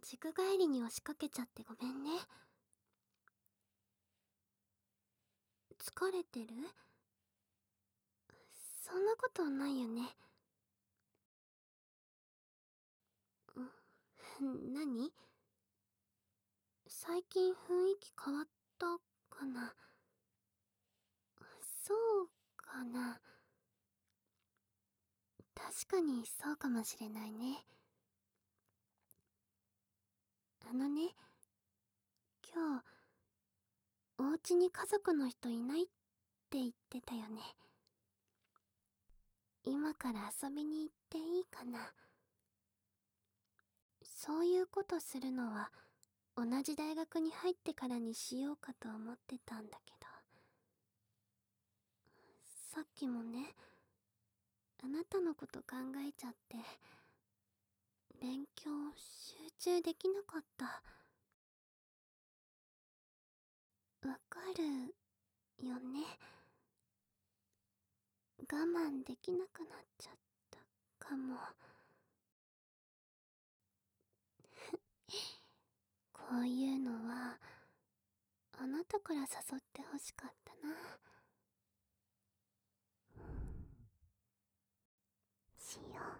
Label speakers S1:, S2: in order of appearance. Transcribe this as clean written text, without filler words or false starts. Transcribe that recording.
S1: 塾帰りに押しかけちゃってごめんね。疲れてる？そんなことないよね。何？最近雰囲気変わったかな？そうかな。確かにそうかもしれないね。あのね、今日、お家に家族の人いないって言ってたよね。今から遊びに行っていいかな？そういうことするのは、同じ大学に入ってからにしようかと思ってたんだけど。さっきもね、あなたのこと考えちゃって、勉強集中できなかった。わかるよね。我慢できなくなっちゃったかも。こういうのは、あなたから誘ってほしかったな。しよ